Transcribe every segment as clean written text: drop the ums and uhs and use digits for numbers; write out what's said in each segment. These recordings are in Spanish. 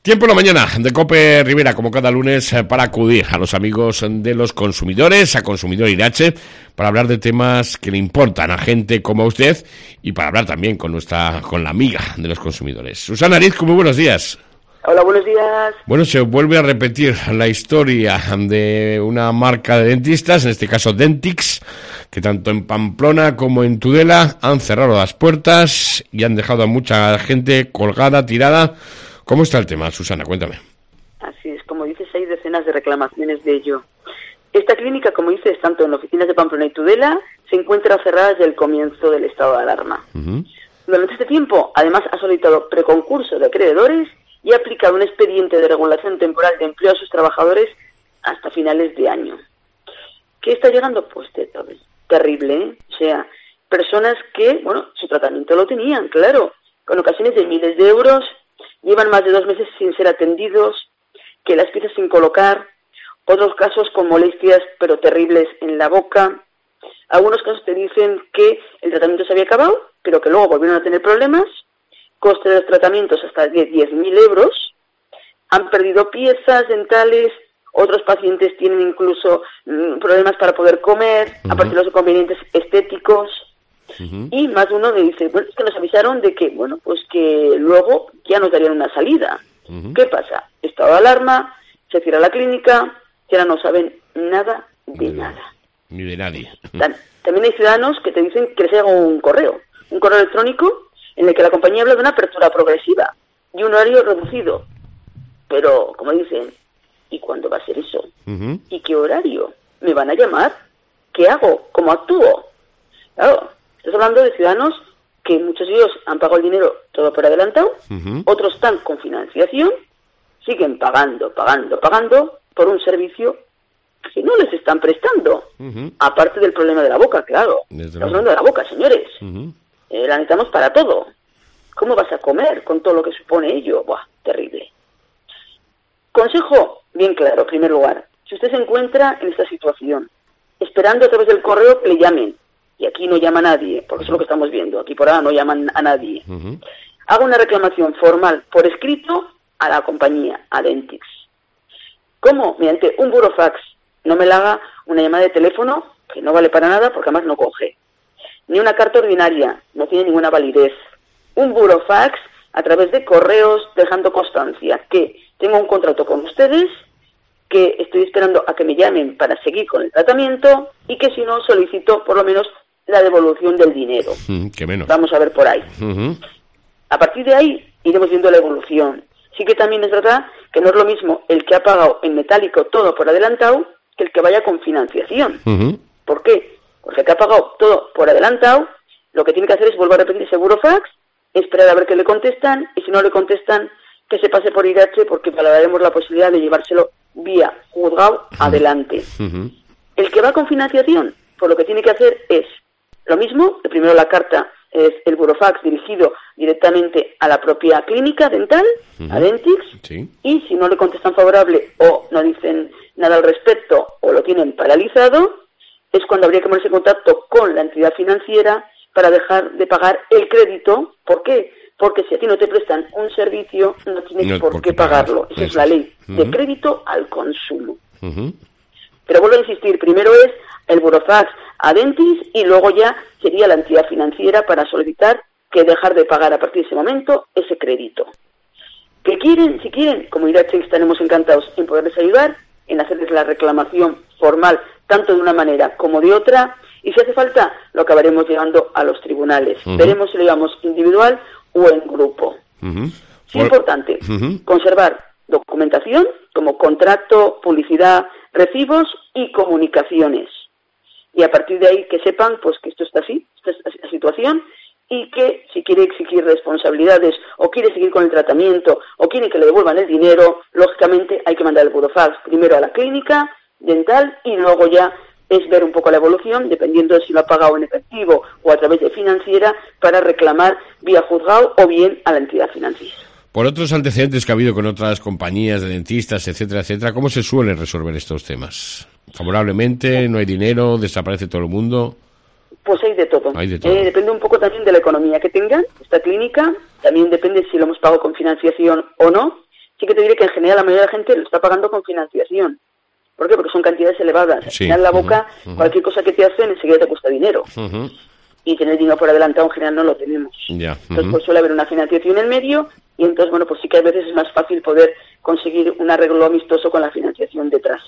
Tiempo en la mañana de COPE Rivera, como cada lunes, para acudir a los amigos de los consumidores, a Consumidor Irache, para hablar de temas que le importan a gente como a usted y para hablar también con la amiga de los consumidores. Susana Arizco, muy buenos días. Hola, buenos días. Bueno, se vuelve a repetir la historia de una marca de dentistas, en este caso Dentix, que tanto en Pamplona como en Tudela han cerrado las puertas y han dejado a mucha gente colgada, tirada. ¿Cómo está el tema, Susana? Cuéntame. Así es, como dices, hay decenas de reclamaciones de ello. Esta clínica, como dices, tanto en oficinas de Pamplona y Tudela, se encuentra cerrada desde el comienzo del estado de alarma. Durante este tiempo, además, ha solicitado preconcurso de acreedores y ha aplicado un expediente de regulación temporal de empleo a sus trabajadores hasta finales de año. ¿Qué está llegando? Pues terrible, ¿eh? O sea, personas que, su tratamiento lo tenían, claro, con ocasiones de miles de euros, llevan más de 2 meses sin ser atendidos, que las piezas sin colocar, otros casos con molestias pero terribles en la boca. Algunos casos te dicen que el tratamiento se había acabado, pero que luego volvieron a tener problemas, coste de los tratamientos hasta 10.000 euros, han perdido piezas dentales, otros pacientes tienen incluso problemas para poder comer, aparte de los inconvenientes estéticos. Y más de uno me dice, es que nos avisaron de que, que luego ya nos darían una salida. ¿Qué pasa? Estado de alarma, se cierra la clínica, ya no saben nada de nada. Ni de nadie. También hay ciudadanos que te dicen que les llega un correo electrónico en el que la compañía habla de una apertura progresiva y un horario reducido. Pero, como dicen, ¿y cuándo va a ser eso? ¿Y qué horario? ¿Me van a llamar? ¿Qué hago? ¿Cómo actúo? Claro. Estás hablando de ciudadanos que muchos de ellos han pagado el dinero todo por adelantado, otros están con financiación, siguen pagando por un servicio que no les están prestando. Aparte del problema de la boca, claro. Estamos hablando de la boca, señores. La necesitamos para todo. ¿Cómo vas a comer con todo lo que supone ello? Terrible. Consejo bien claro, en primer lugar. Si usted se encuentra en esta situación, esperando a través del correo que le llamen, y aquí no llama a nadie, porque eso es lo que estamos viendo, aquí por ahora no llaman a nadie. Haga una reclamación formal por escrito a la compañía, a Dentix. ¿Cómo? Mediante un burofax. No me la haga una llamada de teléfono, que no vale para nada, porque además no coge. Ni una carta ordinaria, no tiene ninguna validez. Un burofax a través de correos, dejando constancia que tengo un contrato con ustedes, que estoy esperando a que me llamen para seguir con el tratamiento y que si no solicito por lo menos la devolución del dinero. ¿Qué menos? Vamos a ver por ahí. A partir de ahí iremos viendo la evolución. Sí que también es verdad que no es lo mismo el que ha pagado en metálico todo por adelantado que el que vaya con financiación. ¿Por qué? Porque el que ha pagado todo por adelantado, lo que tiene que hacer es volver a repetir ese burofax, esperar a ver qué le contestan, y si no le contestan, que se pase por Irache, porque valoraremos la posibilidad de llevárselo vía juzgado adelante. El que va con financiación, pues lo que tiene que hacer es lo mismo, primero la carta es el burofax dirigido directamente a la propia clínica dental, a Dentix, y si no le contestan favorable o no dicen nada al respecto o lo tienen paralizado, es cuando habría que ponerse en contacto con la entidad financiera para dejar de pagar el crédito. ¿Por qué? Porque si a ti no te prestan un servicio, no tienes por qué pagarlo. Esa es la ley de crédito al consumo. Pero vuelvo a insistir, primero es el burofax a Dentix y luego ya sería la entidad financiera para solicitar que dejar de pagar a partir de ese momento ese crédito. ¿Qué quieren? Si quieren, como Irache estaremos encantados en poderles ayudar, en hacerles la reclamación formal, tanto de una manera como de otra, y si hace falta, lo acabaremos llevando a los tribunales. Veremos si lo llevamos individual o en grupo. Es importante conservar documentación como contrato, publicidad, recibos y comunicaciones. Y a partir de ahí que sepan que esto está así, esta es la situación, y que si quiere exigir responsabilidades o quiere seguir con el tratamiento o quiere que le devuelvan el dinero, lógicamente hay que mandar el burofax primero a la clínica dental y luego ya es ver un poco la evolución, dependiendo de si lo ha pagado en efectivo o a través de financiera, para reclamar vía juzgado o bien a la entidad financiera. Por otros antecedentes que ha habido con otras compañías de dentistas, etcétera, etcétera, ¿cómo se suelen resolver estos temas? ¿Favorablemente? ¿No hay dinero? ¿Desaparece todo el mundo? Pues hay de todo. Hay de todo. Depende un poco también de la economía que tengan esta clínica. También depende si lo hemos pagado con financiación o no. sí que te diré que en general la mayoría de la gente lo está pagando con financiación. ¿Por qué? Porque son cantidades elevadas. Al final, la boca, cualquier cosa que te hacen enseguida te cuesta dinero. Y tener dinero por adelantado en general no lo tenemos. Entonces, pues suele haber una financiación en medio, y entonces, bueno, pues sí que a veces es más fácil poder conseguir un arreglo amistoso con la financiación detrás.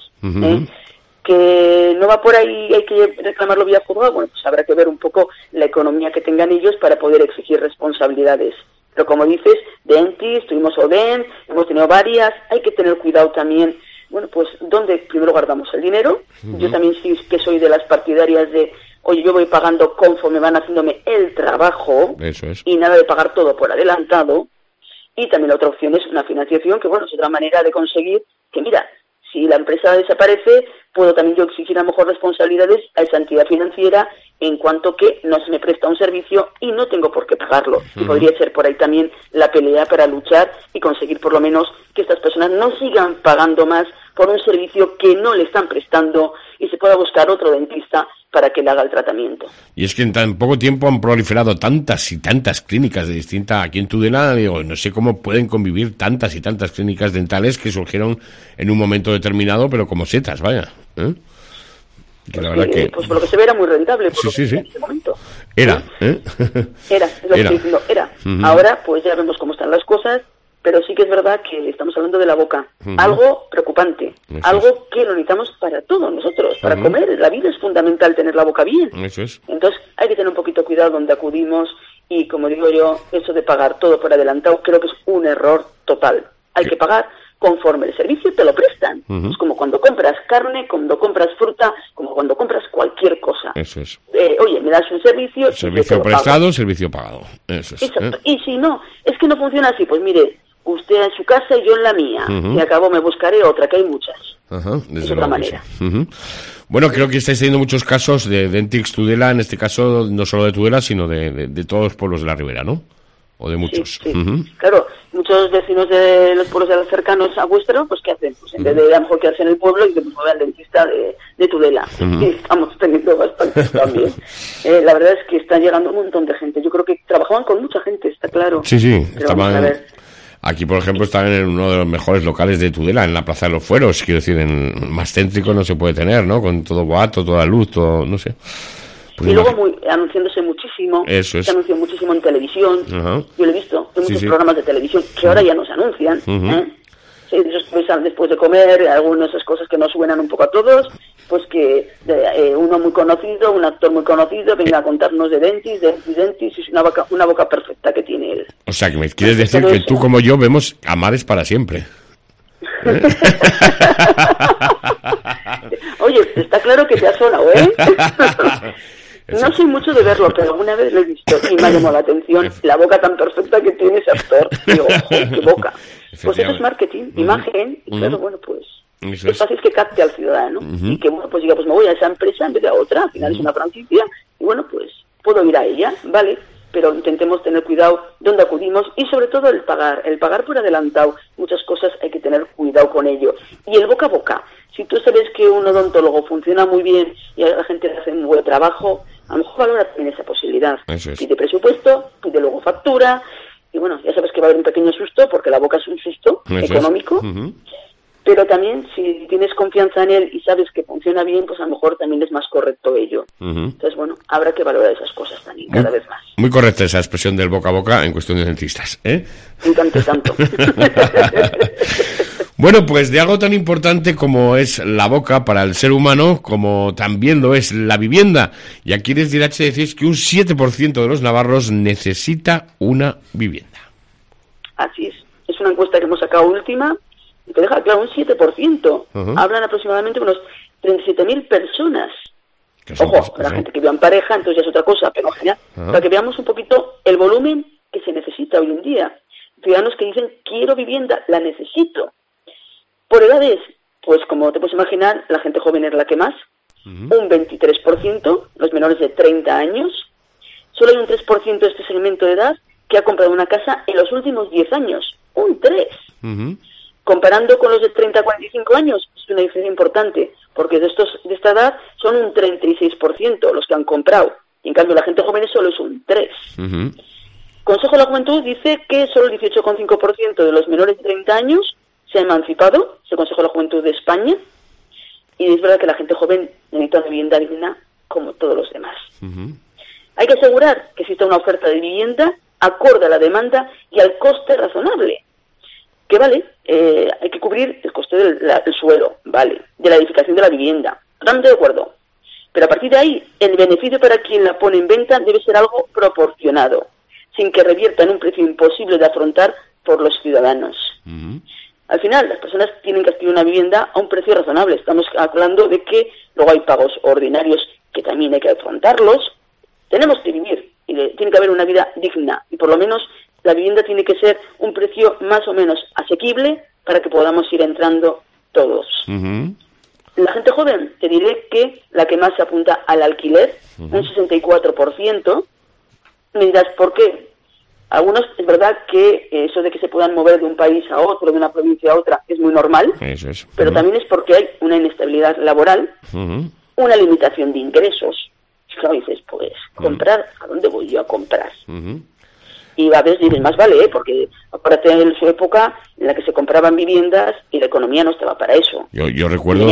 Que no va por ahí, hay que reclamarlo vía juzgado, bueno, pues habrá que ver un poco la economía que tengan ellos para poder exigir responsabilidades. Pero como dices, Dentis, tuvimos Oden, hemos tenido varias, hay que tener cuidado también. Bueno, pues, ¿dónde primero guardamos el dinero? Yo también sí que soy de las partidarias de, oye, yo voy pagando conforme van haciéndome el trabajo. Eso es. Y nada de pagar todo por adelantado. Y también la otra opción es una financiación, que bueno, es otra manera de conseguir que, mira, si la empresa desaparece, puedo también yo exigir a lo mejor responsabilidades a esa entidad financiera en cuanto que no se me presta un servicio y no tengo por qué pagarlo. Y podría ser por ahí también la pelea para luchar y conseguir por lo menos que estas personas no sigan pagando más por un servicio que no le están prestando y se pueda buscar otro dentista para que le haga el tratamiento. Y es que en tan poco tiempo han proliferado tantas y tantas clínicas de distinta, aquí en Tudela, digo, no sé cómo pueden convivir tantas y tantas clínicas dentales que surgieron en un momento determinado, pero como setas, vaya. Que pues la verdad que... Pues por lo que se ve era muy rentable por sí. en ese momento. Era, Era, es lo que estoy diciendo, era. Ahora pues ya vemos cómo están las cosas, pero sí que es verdad que estamos hablando de la boca. Algo preocupante, algo que lo necesitamos para todos nosotros, para comer. La vida es fundamental tener la boca bien. Eso es. Entonces hay que tener un poquito cuidado donde acudimos y, como digo yo, eso de pagar todo por adelantado creo que es un error total. Hay que pagar conforme el servicio te lo prestan. Es como cuando compras carne, cuando compras fruta, como cuando compras cualquier cosa. Eso es. Oye, me das un servicio... Servicio prestado, servicio pagado. Eso es. Exacto. Y si no, es que no funciona así, pues mire, usted en su casa y yo en la mía. Y acabo me buscaré otra, que hay muchas. Desde de otra manera. Bueno, creo que estáis teniendo muchos casos de Dentix Tudela, en este caso no solo de Tudela, sino de todos los pueblos de la Ribera, ¿no? O de muchos. Sí. Claro, muchos vecinos de los pueblos cercanos a vuestro, pues ¿qué hacen? Pues en vez de a lo mejor quedarse en el pueblo, y que pues voy al dentista de Tudela. Y estamos teniendo bastantes también. La verdad es que está llegando un montón de gente. Yo creo que trabajaban con mucha gente, está claro. Sí. Pero vamos a ver. Aquí, por ejemplo, están en uno de los mejores locales de Tudela, en la Plaza de los Fueros. Quiero decir, más céntrico no se puede tener, ¿no? Con todo boato, toda luz, todo, no sé. Pues y luego anunciándose muchísimo. Eso es. Se anuncia muchísimo en televisión. Yo lo he visto en muchos programas de televisión que ahora ya no se anuncian. Sí, esos que ves después de comer, algunas de esas cosas que nos suenan un poco a todos, pues que uno muy conocido, un actor muy conocido, venga a contarnos de Dentis, es una boca perfecta que tiene él. O sea, que me quieres decir que tú como yo vemos Amar es para siempre. Oye, está claro que te ha sonado, ¿eh? No soy mucho de verlo, pero alguna vez lo he visto y me ha llamado la atención la boca tan perfecta que tiene ese actor. Digo, ojo, qué boca. Pues eso es marketing, imagen, y claro, bueno, pues es fácil que capte al ciudadano y que, bueno, pues diga, pues me voy a esa empresa en vez de a otra, al final es una franquicia, y bueno, pues puedo ir a ella, ¿vale? Pero intentemos tener cuidado dónde acudimos y sobre todo el pagar por adelantado. Muchas cosas hay que tener cuidado con ello. Y el boca a boca. Si tú sabes que un odontólogo funciona muy bien y a la gente le hace un buen trabajo, a lo mejor valora también esa posibilidad. Pide presupuesto, pide luego factura, y bueno, ya sabes que va a haber un pequeño susto, porque la boca es un susto económico, pero también si tienes confianza en él y sabes que funciona bien, pues a lo mejor también es más correcto ello. Entonces, bueno, habrá que valorar esas cosas también, cada vez más. Muy correcta esa expresión del boca a boca en cuestión de dentistas, ¿eh? Tanto. Bueno, pues de algo tan importante como es la boca para el ser humano, como también lo es la vivienda. Y aquí desde Irache decís que un 7% de los navarros necesita una vivienda. Así es. Es una encuesta que hemos sacado última y te deja claro un 7%. Hablan aproximadamente unos 37.000 personas. Ojo, la gente que vive en pareja, entonces ya es otra cosa, pero genial. Para que veamos un poquito el volumen que se necesita hoy en día. Ciudadanos que dicen, quiero vivienda, la necesito. Por edades, pues como te puedes imaginar, la gente joven es la que más, un 23%, los menores de 30 años. Solo hay un 3% de este segmento de edad que ha comprado una casa en los últimos 10 años, un 3%. Comparando con los de 30 a 45 años, es una diferencia importante, porque de esta edad son un 36% los que han comprado, y en cambio la gente joven solo es un 3%. Consejo de la Juventud dice que solo el 18,5% de los menores de 30 años se ha emancipado, es el Consejo de la Juventud de España, y es verdad que la gente joven necesita una vivienda digna como todos los demás. Hay que asegurar que exista una oferta de vivienda acorde a la demanda y al coste razonable. Que vale, hay que cubrir el coste del suelo, vale, de la edificación de la vivienda. Totalmente de acuerdo. Pero a partir de ahí, el beneficio para quien la pone en venta debe ser algo proporcionado, sin que revierta en un precio imposible de afrontar por los ciudadanos. Al final, las personas tienen que adquirir una vivienda a un precio razonable. Estamos hablando de que luego hay pagos ordinarios que también hay que afrontarlos. Tenemos que vivir y tiene que haber una vida digna. Y por lo menos la vivienda tiene que ser un precio más o menos asequible para que podamos ir entrando todos. La gente joven, te diré que la que más se apunta al alquiler, un 64%. Me dirás, ¿por qué? Algunos, es verdad que eso de que se puedan mover de un país a otro, de una provincia a otra, es muy normal, eso es. Pero también es porque hay una inestabilidad laboral, una limitación de ingresos. Y claro, dices, pues, comprar, ¿a dónde voy yo a comprar? Y a veces dices, más vale, porque acuérdate en su época en la que se compraban viviendas y la economía no estaba para eso. Yo recuerdo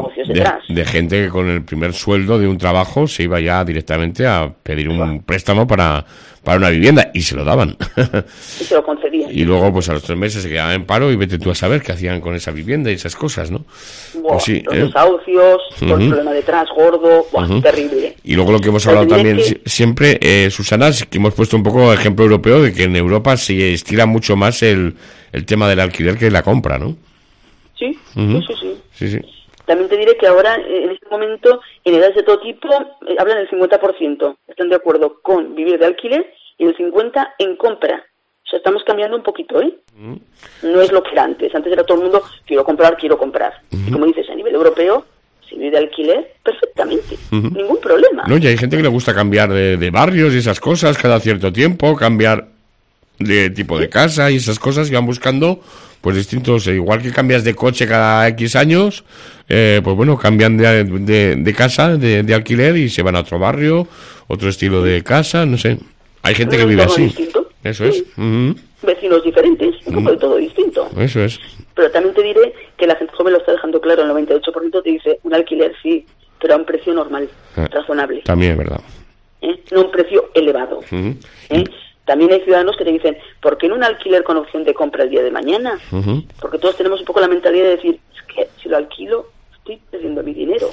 de gente que con el primer sueldo de un trabajo se iba ya directamente a pedir un préstamo para una vivienda y se lo daban. Y se lo concedían. Y luego, pues a los 3 meses se quedaban en paro y vete tú a saber qué hacían con esa vivienda y esas cosas, ¿no? Pues sí, los desahucios, todo el problema detrás, gordo, terrible. Y luego lo que hemos hablado también siempre, Susana, es que hemos puesto un poco ejemplo europeo de que en Europa se estira mucho más el tema del alquiler que la compra, ¿no? Sí, sí. También te diré que ahora, en este momento, en edades de todo tipo, hablan del 50%. Están de acuerdo con vivir de alquiler y el 50% en compra. O sea, estamos cambiando un poquito, ¿eh? No es lo que era antes. Antes era todo el mundo, quiero comprar. Y como dices, a nivel europeo, si vive de alquiler, perfectamente. Ningún problema. No, y hay gente que le gusta cambiar de barrios y esas cosas cada cierto tiempo, cambiar de tipo de casa y esas cosas, y van buscando pues distintos, igual que cambias de coche cada X años, pues bueno, cambian de casa, de alquiler, y se van a otro barrio, otro estilo de casa, no sé. Hay gente que vive así. Distinto. Eso es. Vecinos diferentes, un poco de todo distinto. Eso es. Pero también te diré que la gente joven lo está dejando claro, el 98% te dice, un alquiler sí, pero a un precio normal, razonable. También es verdad. No un precio elevado. También hay ciudadanos que te dicen, ¿por qué no un alquiler con opción de compra el día de mañana? Porque todos tenemos un poco la mentalidad de decir, es que si lo alquilo, estoy perdiendo mi dinero.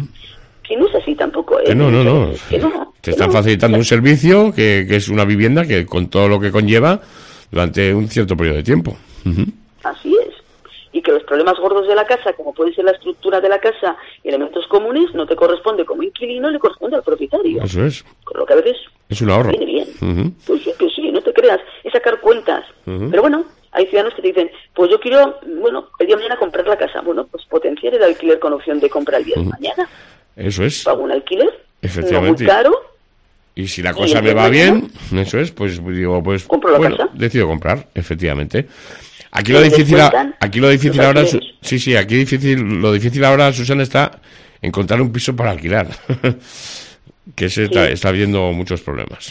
Que no es así tampoco, ¿eh? No. Te están facilitando un servicio que es una vivienda que con todo lo que conlleva durante un cierto periodo de tiempo. Así es. Y que los problemas gordos de la casa, como puede ser la estructura de la casa y elementos comunes, no te corresponde como inquilino, le corresponde al propietario. Eso es. Con lo que a veces es un ahorro. Viene bien. Pues sí, que sí, no te creas. Es sacar cuentas. Pero bueno, hay ciudadanos que te dicen, pues yo quiero, el día de mañana comprar la casa. Bueno, pues potenciar el alquiler con opción de compra el día de mañana. Eso es. Pago un alquiler, efectivamente, no muy caro. Y si la cosa me va bien, eso es, pues digo, pues compro la casa. Decido comprar, efectivamente. Aquí lo difícil ahora, lo difícil ahora, Susana, está encontrar un piso para alquilar, que está habiendo muchos problemas.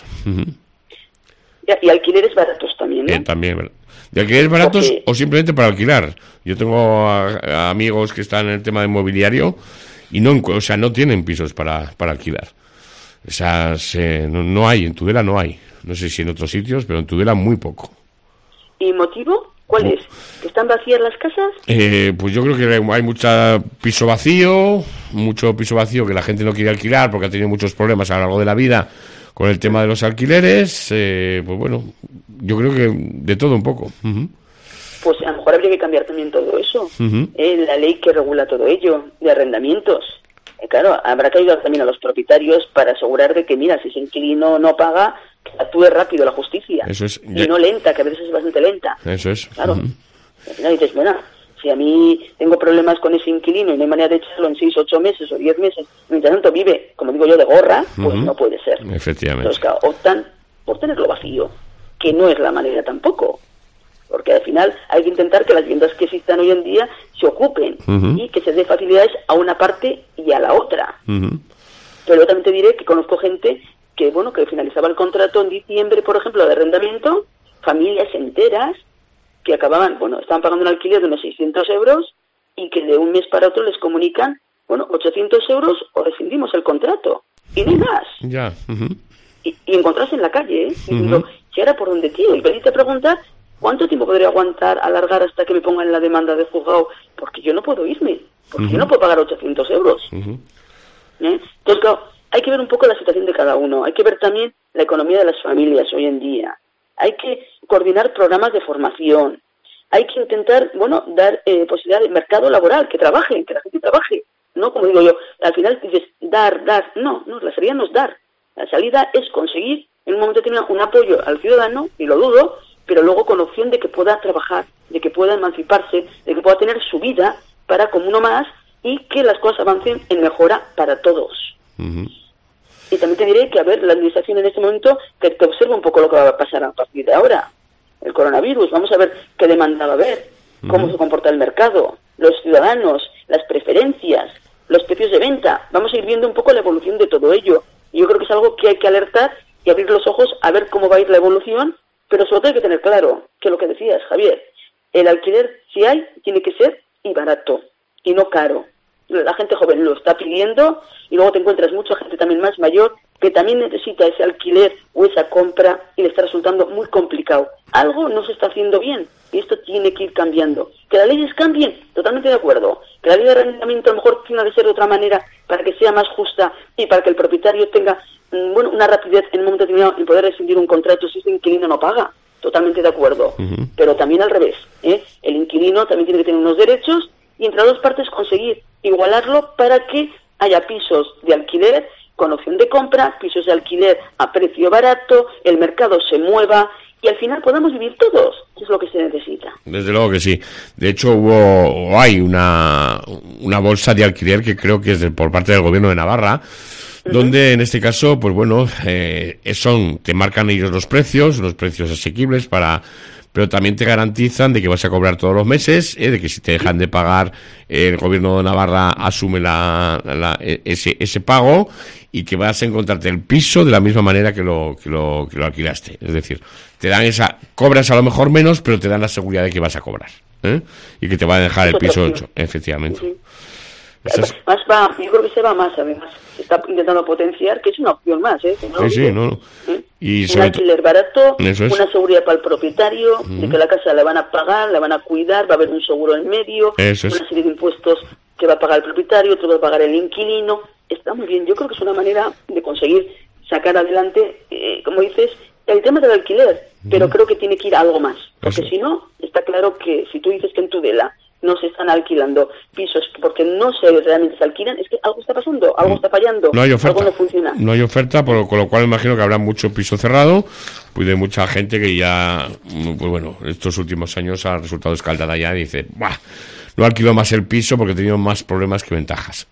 Y alquileres baratos también, ¿no? También, de alquileres baratos o simplemente para alquilar. Yo tengo amigos que están en el tema de inmobiliario y no tienen pisos para alquilar. O sea, no hay, en Tudela no hay. No sé si en otros sitios, pero en Tudela muy poco. ¿Y motivo? ¿Cuál es? ¿Que están vacías las casas? Pues yo creo que hay mucho piso vacío que la gente no quiere alquilar porque ha tenido muchos problemas a lo largo de la vida con el tema de los alquileres. Pues bueno, yo creo que de todo un poco. Pues a lo mejor habría que cambiar también todo eso. La ley que regula todo ello, de arrendamientos. Claro, habrá que ayudar también a los propietarios para asegurar de que, mira, si ese inquilino no paga, que actúe rápido la justicia. Eso es. Y no lenta, que a veces es bastante lenta. Eso es. Claro. Al final dices, bueno, si a mí tengo problemas con ese inquilino y no hay manera de echarlo en 6, 8 meses o 10 meses, mientras tanto vive, como digo yo, de gorra, pues no puede ser. Efectivamente. Entonces, claro, optan por tenerlo vacío, que no es la manera tampoco. Porque al final hay que intentar que las viviendas que existan hoy en día se ocupen y que se dé facilidades a una parte y a la otra. Pero yo también te diré que conozco gente que, que finalizaba el contrato en diciembre, por ejemplo, de arrendamiento, familias enteras que acababan, estaban pagando un alquiler de unos 600 euros y que de un mes para otro les comunican, 800 euros o rescindimos el contrato. Y no hay más. Ya. Y encontrarse en la calle, y digo, si ahora por dónde, tío, y venirte a preguntar cuánto tiempo podría aguantar, alargar hasta que me pongan la demanda de juzgado, porque yo no puedo irme, porque yo no puedo pagar 800 euros. Entonces, claro, hay que ver un poco la situación de cada uno, hay que ver también la economía de las familias hoy en día, hay que coordinar programas de formación, hay que intentar, dar posibilidad de mercado laboral, que trabajen, que la gente trabaje, no como digo yo, al final dices dar, no, la salida no es dar, la salida es conseguir en un momento determinado un apoyo al ciudadano, y lo dudo, pero luego con opción de que pueda trabajar, de que pueda emanciparse, de que pueda tener su vida para como uno más y que las cosas avancen en mejora para todos. Y también te diré que, la administración en este momento, que te observa un poco lo que va a pasar a partir de ahora. El coronavirus, vamos a ver qué demanda va a haber, cómo se comporta el mercado, los ciudadanos, las preferencias, los precios de venta. Vamos a ir viendo un poco la evolución de todo ello. Y yo creo que es algo que hay que alertar y abrir los ojos a ver cómo va a ir la evolución, pero sobre todo hay que tener claro que lo que decías, Javier, el alquiler, si hay, tiene que ser y barato, y no caro. La gente joven lo está pidiendo y luego te encuentras mucha gente también más mayor que también necesita ese alquiler o esa compra y le está resultando muy complicado. Algo no se está haciendo bien y esto tiene que ir cambiando. Que las leyes cambien, totalmente de acuerdo. Que la ley de arrendamiento a lo mejor tenga que ser de otra manera para que sea más justa y para que el propietario tenga una rapidez en un momento determinado en poder rescindir un contrato si ese inquilino no paga. Totalmente de acuerdo. Pero también al revés. El inquilino también tiene que tener unos derechos y entre las dos partes conseguir igualarlo para que haya pisos de alquiler con opción de compra, pisos de alquiler a precio barato, el mercado se mueva y al final podamos vivir todos, que es lo que se necesita. Desde luego que sí. De hecho hay una bolsa de alquiler que creo que es por parte del gobierno de Navarra, donde en este caso, te marcan ellos los precios asequibles pero también te garantizan de que vas a cobrar todos los meses, de que si te dejan de pagar, el gobierno de Navarra asume ese pago y que vas a encontrarte el piso de la misma manera que lo alquilaste. Es decir, te dan cobras a lo mejor menos, pero te dan la seguridad de que vas a cobrar, y que te va a dejar el piso hecho, efectivamente. Yo creo que se va más, además. Se está intentando potenciar, que es una opción más, Y un alquiler barato, una seguridad para el propietario, de que la casa la van a pagar, la van a cuidar, va a haber un seguro en medio, una serie de impuestos que va a pagar el propietario, otro va a pagar el inquilino. Está muy bien. Yo creo que es una manera de conseguir sacar adelante, como dices, el tema del alquiler, pero creo que tiene que ir a algo más. Porque si no, está claro que si tú dices que en Tudela no se están alquilando pisos porque no realmente se alquilan, es que algo está pasando, algo está fallando, no hay oferta, algo no funciona. No hay oferta, con lo cual imagino que habrá mucho piso cerrado, de mucha gente que ya, estos últimos años ha resultado escaldada ya y dice, no alquilo más el piso porque he tenido más problemas que ventajas,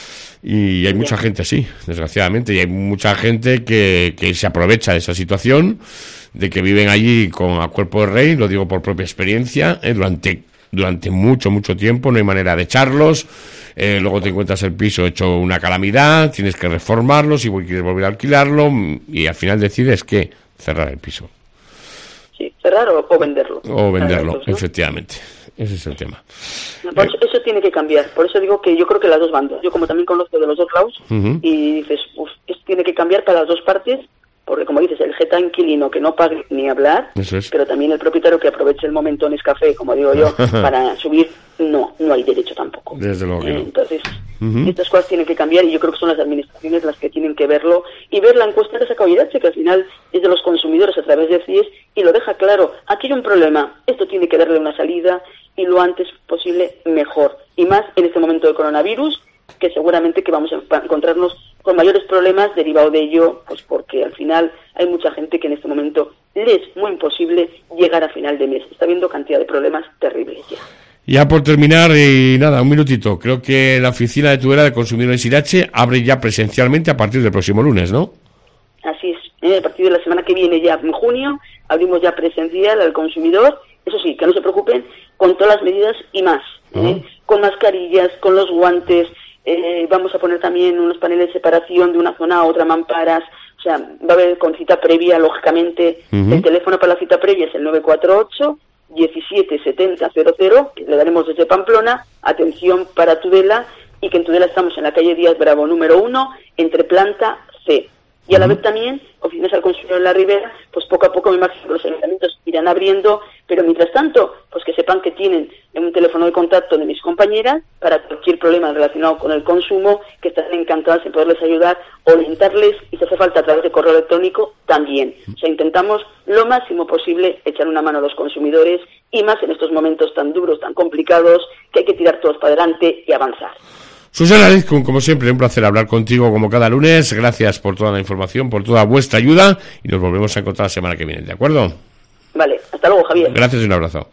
Y hay mucha gente así, desgraciadamente, y hay mucha gente que se aprovecha de esa situación, de que viven allí a cuerpo de rey, lo digo por propia experiencia, durante mucho tiempo, no hay manera de echarlos, luego te encuentras el piso hecho una calamidad, tienes que reformarlo, si quieres volver a alquilarlo, y al final decides que cerrar el piso. Sí, cerrar o venderlo. O venderlo, efectivamente. Ese es el tema. Eso tiene que cambiar. Por eso digo que yo creo que las dos bandas. Yo como también conozco de los dos lados, y dices, esto tiene que cambiar para las dos partes, porque como dices, el jeta inquilino que no pague ni hablar, pero también el propietario que aproveche el momento en Nescafé, como digo yo, para subir, no hay derecho tampoco. Desde luego que no. Entonces, estas cosas tienen que cambiar y yo creo que son las administraciones las que tienen que verlo y ver la encuesta que saca Oiratxe, que al final es de los consumidores a través de CIES y lo deja claro. Aquí hay un problema, esto tiene que darle una salida y lo antes posible mejor. Y más en este momento de coronavirus, que seguramente que vamos a encontrarnos con mayores problemas derivado de ello, pues porque al final hay mucha gente que en este momento le es muy imposible llegar a final de mes. Está habiendo cantidad de problemas terribles ya. Ya por terminar, un minutito. Creo que la oficina de Tudela de Consumidores Oiratxe abre ya presencialmente a partir del próximo lunes, ¿no? Así es. A partir de la semana que viene, ya en junio, abrimos ya presencial al consumidor. Eso sí, que no se preocupen, con todas las medidas y más. Con mascarillas, con los guantes. Vamos a poner también unos paneles de separación de una zona a otra, mamparas. O sea, va a haber con cita previa, lógicamente. El teléfono para la cita previa es el 948 177000, que le daremos desde Pamplona, atención para Tudela, y que en Tudela estamos en la calle Díaz Bravo número 1, entre planta C. Y a la vez también, oficinas al consumidor en la Ribera, pues poco a poco me imagino que los ayuntamientos irán abriendo, pero mientras tanto, pues que sepan que tienen un teléfono de contacto de mis compañeras para cualquier problema relacionado con el consumo, que estarán encantadas en poderles ayudar, orientarles, y si hace falta a través de correo electrónico también. O sea, intentamos lo máximo posible echar una mano a los consumidores, y más en estos momentos tan duros, tan complicados, que hay que tirar todos para adelante y avanzar. Susana Lezcun, como siempre, un placer hablar contigo como cada lunes. Gracias por toda la información, por toda vuestra ayuda, y nos volvemos a encontrar la semana que viene, ¿de acuerdo? Vale, hasta luego, Javier. Gracias y un abrazo.